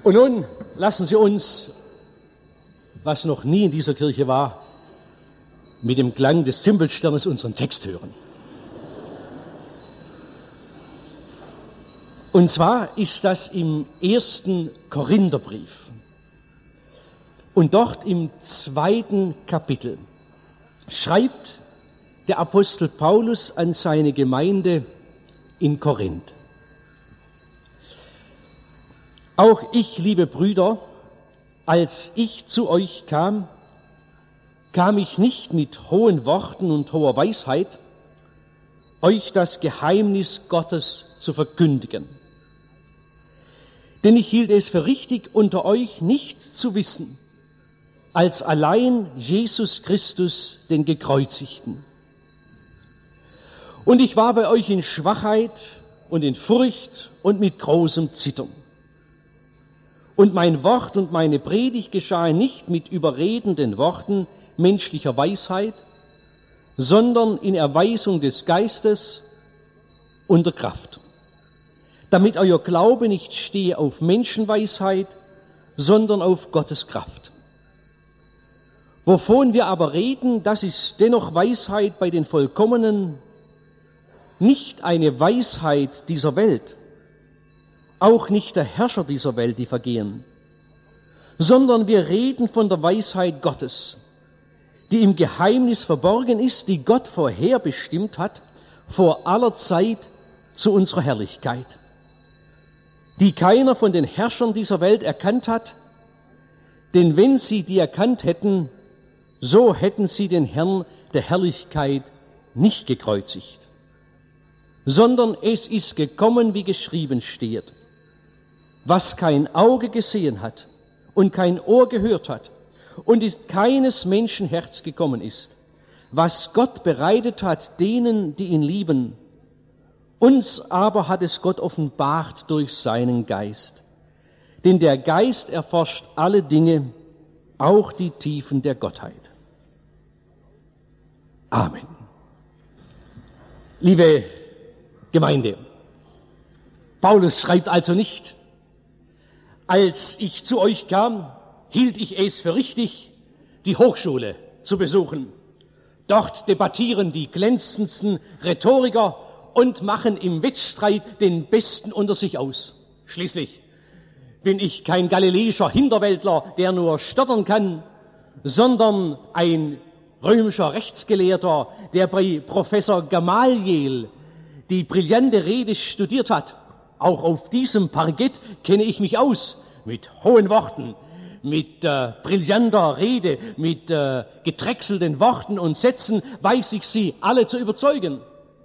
Und nun lassen Sie uns, was noch nie in dieser Kirche war, mit dem Klang des Zimbelsternes unseren Text hören. Und zwar ist das im 1. Korintherbrief und dort im 2. Kapitel schreibt der Apostel Paulus an seine Gemeinde in Korinth. Auch ich, liebe Brüder, als ich zu euch kam, kam ich nicht mit hohen Worten und hoher Weisheit, euch das Geheimnis Gottes zu verkündigen. Denn ich hielt es für richtig, unter euch nichts zu wissen, als allein Jesus Christus, den Gekreuzigten. Und ich war bei euch in Schwachheit und in Furcht und mit großem Zittern. Und mein Wort und meine Predigt geschahen nicht mit überredenden Worten menschlicher Weisheit, sondern in Erweisung des Geistes und der Kraft, damit euer Glaube nicht stehe auf Menschenweisheit, sondern auf Gottes Kraft. Wovon wir aber reden, das ist dennoch Weisheit bei den Vollkommenen, nicht eine Weisheit dieser Welt, auch nicht der Herrscher dieser Welt, die vergehen, sondern wir reden von der Weisheit Gottes, die im Geheimnis verborgen ist, die Gott vorherbestimmt hat, vor aller Zeit zu unserer Herrlichkeit, die keiner von den Herrschern dieser Welt erkannt hat, denn wenn sie die erkannt hätten, so hätten sie den Herrn der Herrlichkeit nicht gekreuzigt, sondern es ist gekommen, wie geschrieben steht, was kein Auge gesehen hat und kein Ohr gehört hat und ist keines Menschen Herz gekommen ist, was Gott bereitet hat denen, die ihn lieben. Uns aber hat es Gott offenbart durch seinen Geist. Denn der Geist erforscht alle Dinge, auch die Tiefen der Gottheit. Amen. Liebe Gemeinde, Paulus schreibt also nicht, als ich zu euch kam, hielt ich es für richtig, die Hochschule zu besuchen. Dort debattieren die glänzendsten Rhetoriker und machen im Wettstreit den Besten unter sich aus. Schließlich bin ich kein galiläischer Hinterwäldler, der nur stottern kann, sondern ein römischer Rechtsgelehrter, der bei Professor Gamaliel die brillante Rede studiert hat. Auch auf diesem Parkett kenne ich mich aus, mit hohen Worten, mit brillanter Rede, mit gedrechselten Worten und Sätzen weiß ich sie alle zu überzeugen.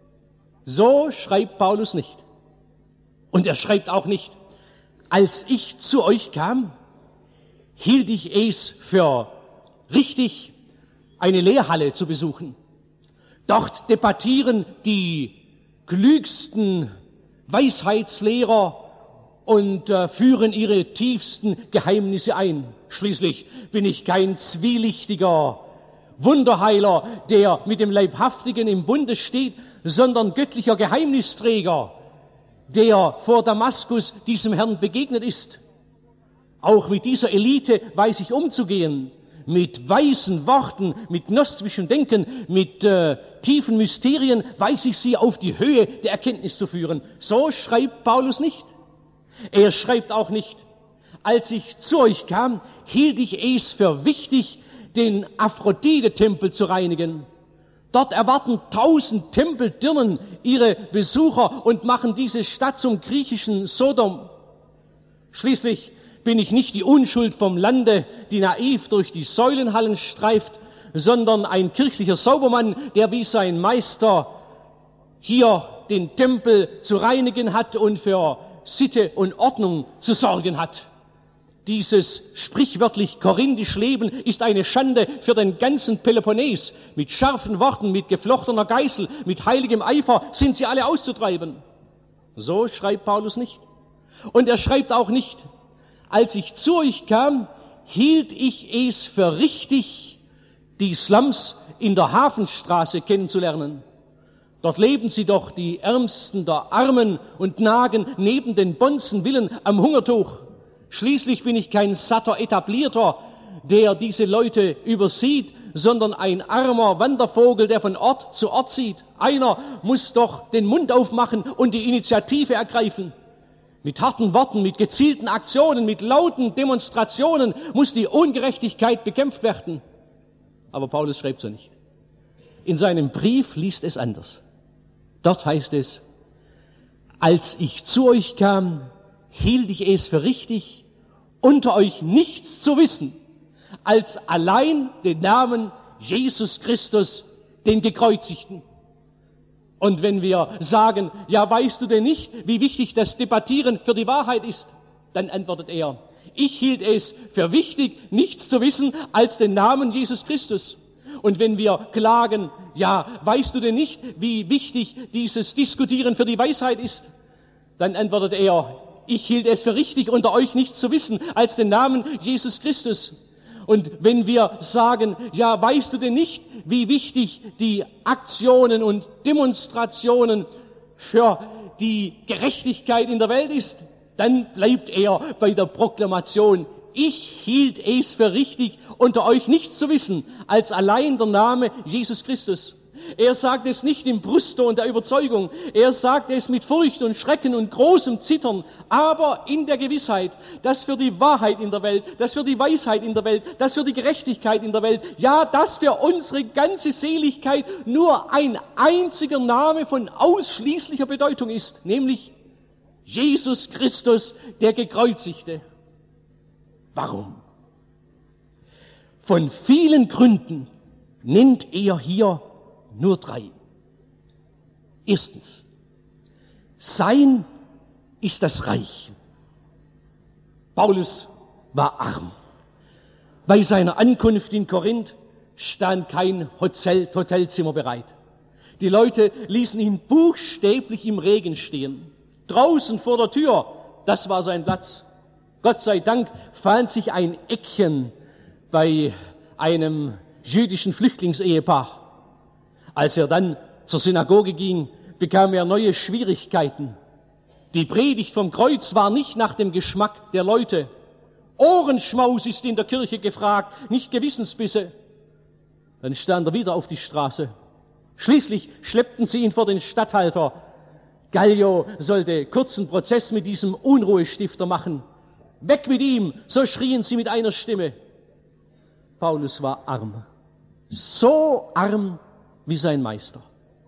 So schreibt Paulus nicht. Und er schreibt auch nicht, als ich zu euch kam, hielt ich es für richtig, eine Lehrhalle zu besuchen. Dort debattieren die klügsten Weisheitslehrer und führen ihre tiefsten Geheimnisse ein. Schließlich bin ich kein zwielichtiger Wunderheiler, der mit dem Leibhaftigen im Bunde steht, sondern göttlicher Geheimnisträger, der vor Damaskus diesem Herrn begegnet ist. Auch mit dieser Elite weiß ich umzugehen, mit weisen Worten, mit gnostischem Denken, mit tiefen Mysterien weiß ich sie auf die Höhe der Erkenntnis zu führen. So schreibt Paulus nicht. Er schreibt auch nicht, als ich zu euch kam, hielt ich es für wichtig, den Aphrodite-Tempel zu reinigen. Dort erwarten 1000 Tempeldirnen ihre Besucher und machen diese Stadt zum griechischen Sodom. Schließlich bin ich nicht die Unschuld vom Lande, die naiv durch die Säulenhallen streift, sondern ein kirchlicher Saubermann, der wie sein Meister hier den Tempel zu reinigen hat und für Sitte und Ordnung zu sorgen hat. Dieses sprichwörtlich korinthische Leben ist eine Schande für den ganzen Peloponnes. Mit scharfen Worten, mit geflochtener Geißel, mit heiligem Eifer sind sie alle auszutreiben. So schreibt Paulus nicht. Und er schreibt auch nicht, als ich zu euch kam, hielt ich es für richtig, die Slums in der Hafenstraße kennenzulernen. Dort leben sie doch, die Ärmsten der Armen, und nagen neben den Bonzenvillen am Hungertuch. Schließlich bin ich kein satter Etablierter, der diese Leute übersieht, sondern ein armer Wandervogel, der von Ort zu Ort zieht. Einer muss doch den Mund aufmachen und die Initiative ergreifen. Mit harten Worten, mit gezielten Aktionen, mit lauten Demonstrationen muss die Ungerechtigkeit bekämpft werden. Aber Paulus schreibt so nicht. In seinem Brief liest es anders. Dort heißt es, als ich zu euch kam, hielt ich es für richtig, unter euch nichts zu wissen, als allein den Namen Jesus Christus, den Gekreuzigten. Und wenn wir sagen, ja, weißt du denn nicht, wie wichtig das Debattieren für die Wahrheit ist, dann antwortet er, ich hielt es für wichtig, nichts zu wissen als den Namen Jesus Christus. Und wenn wir klagen, ja, weißt du denn nicht, wie wichtig dieses Diskutieren für die Weisheit ist, dann antwortet er, ich hielt es für richtig, unter euch nichts zu wissen als den Namen Jesus Christus. Und wenn wir sagen, ja, weißt du denn nicht, wie wichtig die Aktionen und Demonstrationen für die Gerechtigkeit in der Welt ist, dann bleibt er bei der Proklamation, ich hielt es für richtig, unter euch nichts zu wissen, als allein der Name Jesus Christus. Er sagt es nicht im Brustton der Überzeugung, er sagt es mit Furcht und Schrecken und großem Zittern, aber in der Gewissheit, dass für die Wahrheit in der Welt, dass für die Weisheit in der Welt, dass für die Gerechtigkeit in der Welt, ja, dass für unsere ganze Seligkeit nur ein einziger Name von ausschließlicher Bedeutung ist, nämlich Jesus Christus, der Gekreuzigte. Warum? Von vielen Gründen nennt er hier nur 3. Erstens, sein ist das Reich. Paulus war arm. Bei seiner Ankunft in Korinth stand kein Hotelzimmer bereit. Die Leute ließen ihn buchstäblich im Regen stehen. Draußen vor der Tür, das war sein Platz. Gott sei Dank fand sich ein Eckchen bei einem jüdischen Flüchtlingsehepaar. Als er dann zur Synagoge ging, bekam er neue Schwierigkeiten. Die Predigt vom Kreuz war nicht nach dem Geschmack der Leute. Ohrenschmaus ist in der Kirche gefragt, nicht Gewissensbisse. Dann stand er wieder auf die Straße. Schließlich schleppten sie ihn vor den Statthalter. Gallio sollte kurzen Prozess mit diesem Unruhestifter machen. Weg mit ihm, so schrien sie mit einer Stimme. Paulus war arm. So arm wie sein Meister.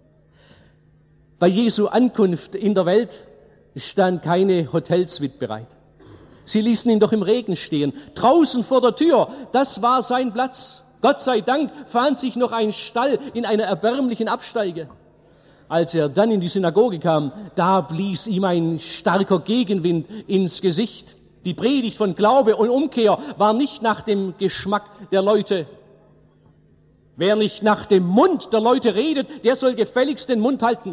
Bei Jesu Ankunft in der Welt stand keine Hotelsuite bereit. Sie ließen ihn doch im Regen stehen. Draußen vor der Tür, das war sein Platz. Gott sei Dank fand sich noch ein Stall in einer erbärmlichen Absteige. Als er dann in die Synagoge kam, da blies ihm ein starker Gegenwind ins Gesicht. Die Predigt von Glaube und Umkehr war nicht nach dem Geschmack der Leute. Wer nicht nach dem Mund der Leute redet, der soll gefälligst den Mund halten.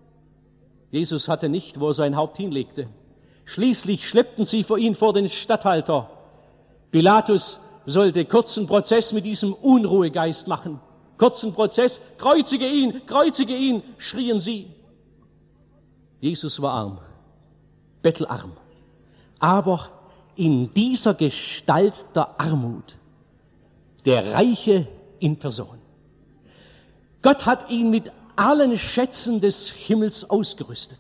Jesus hatte nicht, wo er sein Haupt hinlegte. Schließlich schleppten sie ihn vor den Statthalter. Pilatus sollte kurzen Prozess mit diesem Unruhegeist machen. Kurzen Prozess, kreuzige ihn, schrien sie. Jesus war arm, bettelarm, aber in dieser Gestalt der Armut, der Reiche in Person. Gott hat ihn mit allen Schätzen des Himmels ausgerüstet.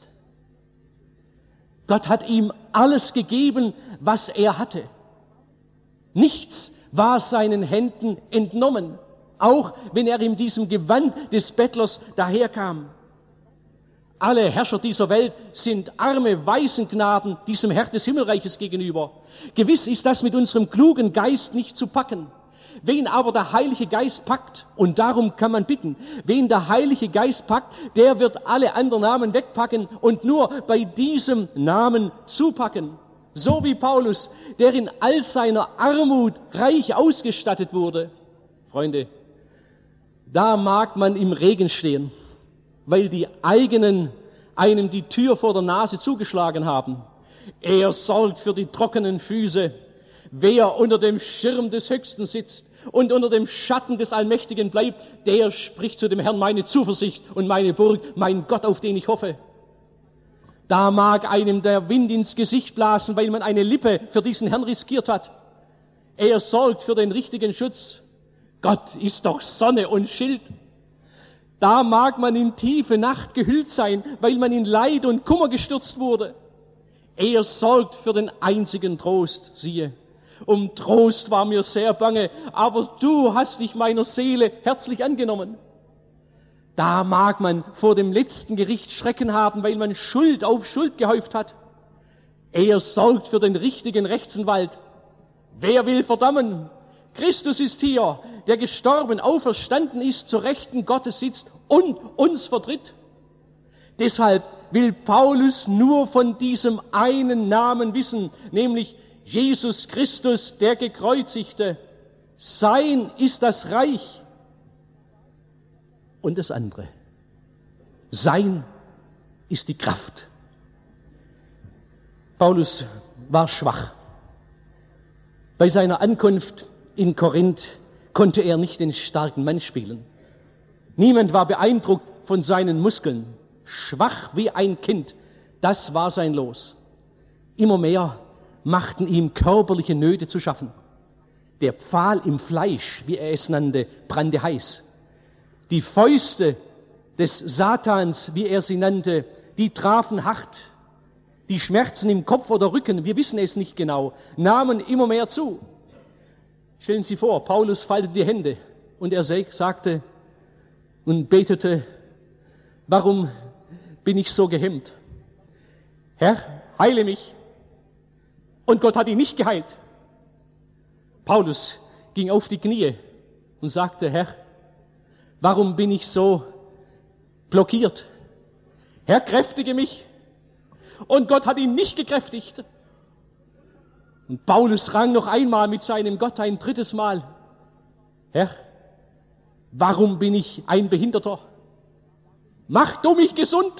Gott hat ihm alles gegeben, was er hatte. Nichts war seinen Händen entnommen, auch wenn er in diesem Gewand des Bettlers daherkam. Alle Herrscher dieser Welt sind arme Waisengnaden diesem Herr des Himmelreiches gegenüber. Gewiss ist das mit unserem klugen Geist nicht zu packen. Wen aber der Heilige Geist packt, und darum kann man bitten, wen der Heilige Geist packt, der wird alle anderen Namen wegpacken und nur bei diesem Namen zupacken. So wie Paulus, der in all seiner Armut reich ausgestattet wurde. Freunde, da mag man im Regen stehen, weil die eigenen einem die Tür vor der Nase zugeschlagen haben. Er sorgt für die trockenen Füße. Wer unter dem Schirm des Höchsten sitzt und unter dem Schatten des Allmächtigen bleibt, der spricht zu dem Herrn: meine Zuversicht und meine Burg, mein Gott, auf den ich hoffe. Da mag einem der Wind ins Gesicht blasen, weil man eine Lippe für diesen Herrn riskiert hat. Er sorgt für den richtigen Schutz. Gott ist doch Sonne und Schild. Da mag man in tiefe Nacht gehüllt sein, weil man in Leid und Kummer gestürzt wurde. Er sorgt für den einzigen Trost, siehe. Um Trost war mir sehr bange, aber du hast dich meiner Seele herzlich angenommen. Da mag man vor dem letzten Gericht Schrecken haben, weil man Schuld auf Schuld gehäuft hat. Er sorgt für den richtigen Rechtsanwalt. Wer will verdammen? Christus ist hier, der gestorben, auferstanden ist, zur Rechten Gottes sitzt und uns vertritt. Deshalb will Paulus nur von diesem einen Namen wissen, nämlich Jesus Christus, der Gekreuzigte. Sein ist das Reich. Und das andere. Sein ist die Kraft. Paulus war schwach. Bei seiner Ankunft in Korinth konnte er nicht den starken Mann spielen. Niemand war beeindruckt von seinen Muskeln. Schwach wie ein Kind, das war sein Los. Immer mehr machten ihm körperliche Nöte zu schaffen. Der Pfahl im Fleisch, wie er es nannte, brannte heiß. Die Fäuste des Satans, wie er sie nannte, die trafen hart. Die Schmerzen im Kopf oder Rücken, wir wissen es nicht genau, nahmen immer mehr zu. Stellen Sie vor, Paulus faltete die Hände und er sagte und betete, warum bin ich so gehemmt? Herr, heile mich. Und Gott hat ihn nicht geheilt. Paulus ging auf die Knie und sagte, Herr, warum bin ich so blockiert? Herr, kräftige mich. Und Gott hat ihn nicht gekräftigt. Und Paulus rang noch einmal mit seinem Gott ein drittes Mal. Herr, warum bin ich ein Behinderter? Mach du mich gesund.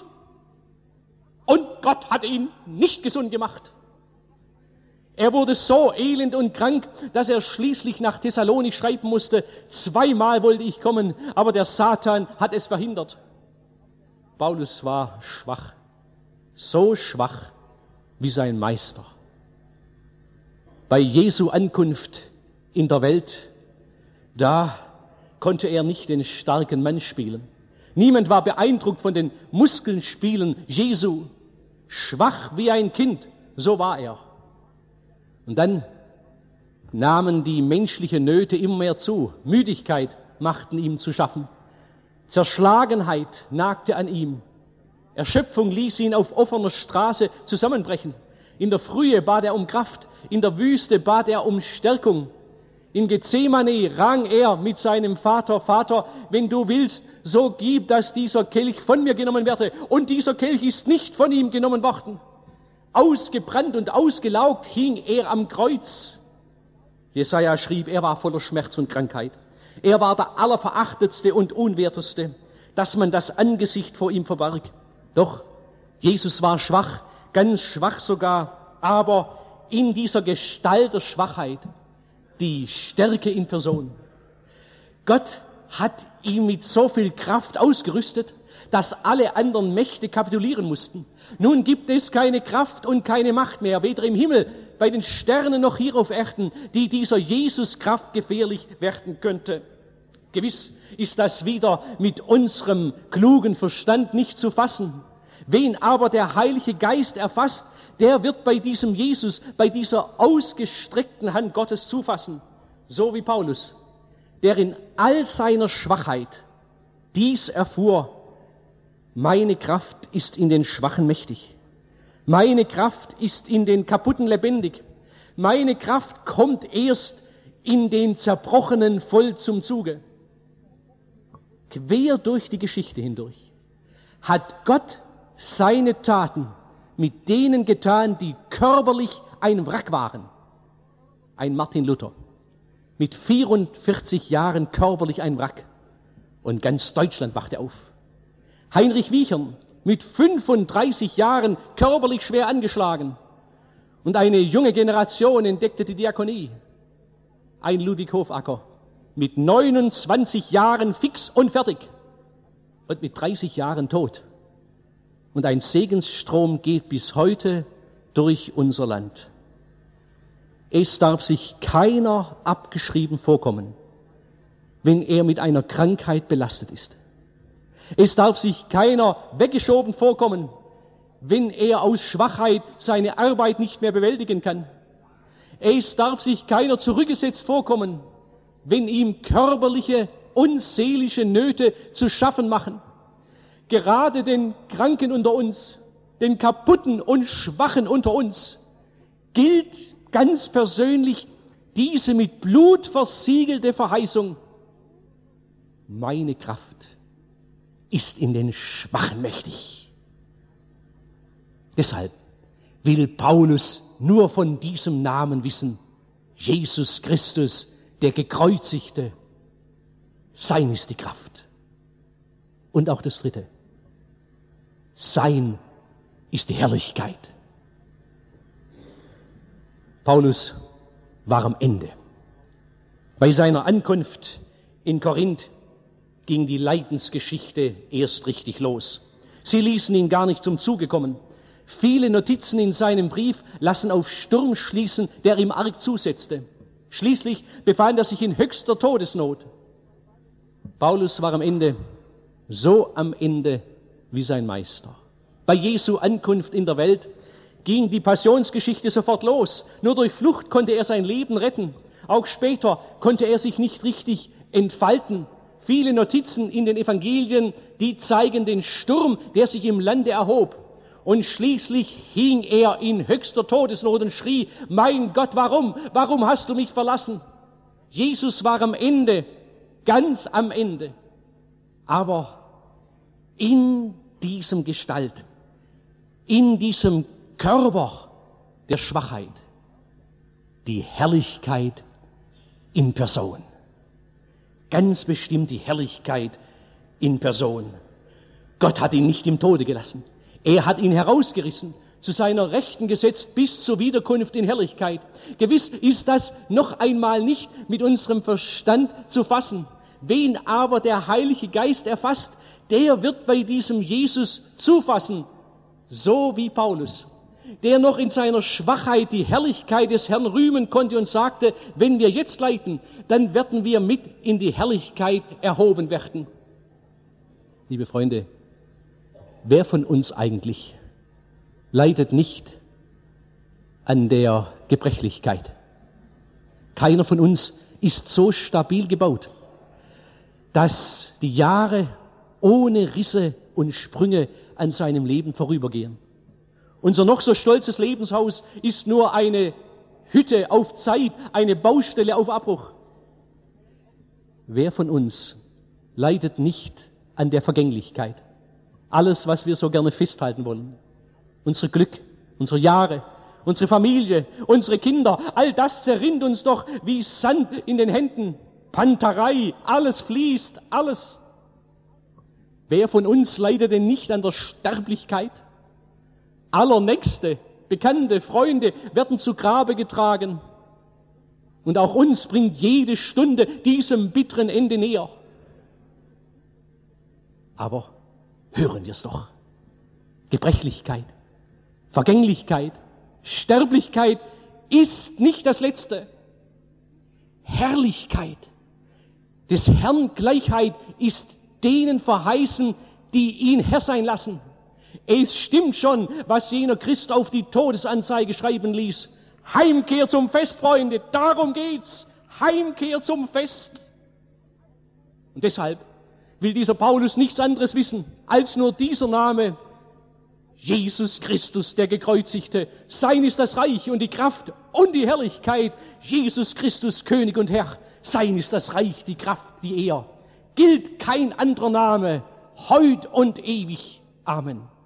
Und Gott hat ihn nicht gesund gemacht. Er wurde so elend und krank, dass er schließlich nach Thessalonik schreiben musste, 2-mal wollte ich kommen, aber der Satan hat es verhindert. Paulus war schwach, so schwach wie sein Meister. Bei Jesu Ankunft in der Welt, da konnte er nicht den starken Mann spielen. Niemand war beeindruckt von den Muskelspielen Jesu. Schwach wie ein Kind, so war er. Und dann nahmen die menschlichen Nöte immer mehr zu. Müdigkeit machten ihm zu schaffen. Zerschlagenheit nagte an ihm. Erschöpfung ließ ihn auf offener Straße zusammenbrechen. In der Frühe bat er um Kraft, in der Wüste bat er um Stärkung. In Gethsemane rang er mit seinem Vater, Vater, wenn du willst, so gib, dass dieser Kelch von mir genommen werde. Und dieser Kelch ist nicht von ihm genommen worden. Ausgebrannt und ausgelaugt hing er am Kreuz. Jesaja schrieb, er war voller Schmerz und Krankheit. Er war der Allerverachtetste und Unwerteste, dass man das Angesicht vor ihm verbarg. Doch Jesus war schwach, ganz schwach sogar, aber in dieser Gestalt der Schwachheit die Stärke in Person. Gott hat ihn mit so viel Kraft ausgerüstet, dass alle anderen Mächte kapitulieren mussten. Nun gibt es keine Kraft und keine Macht mehr, weder im Himmel, bei den Sternen noch hier auf Erden, die dieser Jesus-Kraft gefährlich werden könnte. Gewiss ist das wieder mit unserem klugen Verstand nicht zu fassen. Wen aber der Heilige Geist erfasst, der wird bei diesem Jesus, bei dieser ausgestreckten Hand Gottes zufassen. So wie Paulus, der in all seiner Schwachheit dies erfuhr: Meine Kraft ist in den Schwachen mächtig. Meine Kraft ist in den Kaputten lebendig. Meine Kraft kommt erst in den Zerbrochenen voll zum Zuge. Quer durch die Geschichte hindurch hat Gott seine Taten mit denen getan, die körperlich ein Wrack waren. Ein Martin Luther, mit 44 Jahren körperlich ein Wrack. Und ganz Deutschland wachte auf. Heinrich Wiechern, mit 35 Jahren körperlich schwer angeschlagen. Und eine junge Generation entdeckte die Diakonie. Ein Ludwig Hofacker, mit 29 Jahren fix und fertig. Und mit 30 Jahren tot. und ein Segensstrom geht bis heute durch unser Land. Es darf sich keiner abgeschrieben vorkommen, wenn er mit einer Krankheit belastet ist. Es darf sich keiner weggeschoben vorkommen, wenn er aus Schwachheit seine Arbeit nicht mehr bewältigen kann. Es darf sich keiner zurückgesetzt vorkommen, wenn ihm körperliche und seelische Nöte zu schaffen machen. Gerade den Kranken unter uns, den Kaputten und Schwachen unter uns, gilt ganz persönlich diese mit Blut versiegelte Verheißung: Meine Kraft ist in den Schwachen mächtig. Deshalb will Paulus nur von diesem Namen wissen: Jesus Christus, der Gekreuzigte. Sein ist die Kraft. Und auch das Dritte: Sein ist die Herrlichkeit. Paulus war am Ende. Bei seiner Ankunft in Korinth ging die Leidensgeschichte erst richtig los. Sie ließen ihn gar nicht zum Zuge kommen. Viele Notizen in seinem Brief lassen auf Sturm schließen, der ihm arg zusetzte. Schließlich befand er sich in höchster Todesnot. Paulus war am Ende, so am Ende wie sein Meister. Bei Jesu Ankunft in der Welt ging die Passionsgeschichte sofort los. Nur durch Flucht konnte er sein Leben retten. Auch später konnte er sich nicht richtig entfalten. Viele Notizen in den Evangelien, die zeigen den Sturm, der sich im Lande erhob. Und schließlich hing er in höchster Todesnot und schrie: Mein Gott, warum? Warum hast du mich verlassen? Jesus war am Ende, ganz am Ende. Aber in diesem Gestalt, in diesem Körper der Schwachheit, die Herrlichkeit in Person. Ganz bestimmt die Herrlichkeit in Person. Gott hat ihn nicht im Tode gelassen. Er hat ihn herausgerissen, zu seiner Rechten gesetzt, bis zur Wiederkunft in Herrlichkeit. Gewiss ist das noch einmal nicht mit unserem Verstand zu fassen. Wen aber der Heilige Geist erfasst, der wird bei diesem Jesus zufassen, so wie Paulus, der noch in seiner Schwachheit die Herrlichkeit des Herrn rühmen konnte und sagte: Wenn wir jetzt leiden, dann werden wir mit in die Herrlichkeit erhoben werden. Liebe Freunde, wer von uns eigentlich leidet nicht an der Gebrechlichkeit? Keiner von uns ist so stabil gebaut, dass die Jahre ohne Risse und Sprünge an seinem Leben vorübergehen. Unser noch so stolzes Lebenshaus ist nur eine Hütte auf Zeit, eine Baustelle auf Abbruch. Wer von uns leidet nicht an der Vergänglichkeit? Alles, was wir so gerne festhalten wollen, unser Glück, unsere Jahre, unsere Familie, unsere Kinder, all das zerrinnt uns doch wie Sand in den Händen. Panterei, alles fließt, alles. Wer von uns leidet denn nicht an der Sterblichkeit? Allernächste, Bekannte, Freunde werden zu Grabe getragen. Und auch uns bringt jede Stunde diesem bitteren Ende näher. Aber hören wir es doch. Gebrechlichkeit, Vergänglichkeit, Sterblichkeit ist nicht das Letzte. Herrlichkeit des Herrn Gleichheit ist denen verheißen, die ihn Herr sein lassen. Es stimmt schon, was jener Christ auf die Todesanzeige schreiben ließ. Heimkehr zum Fest, Freunde, darum geht's. Heimkehr zum Fest. Und deshalb will dieser Paulus nichts anderes wissen, als nur dieser Name: Jesus Christus, der Gekreuzigte. Sein ist das Reich und die Kraft und die Herrlichkeit. Jesus Christus, König und Herr. Sein ist das Reich, die Kraft, die Ehr. Gilt kein anderer Name, heut und ewig. Amen.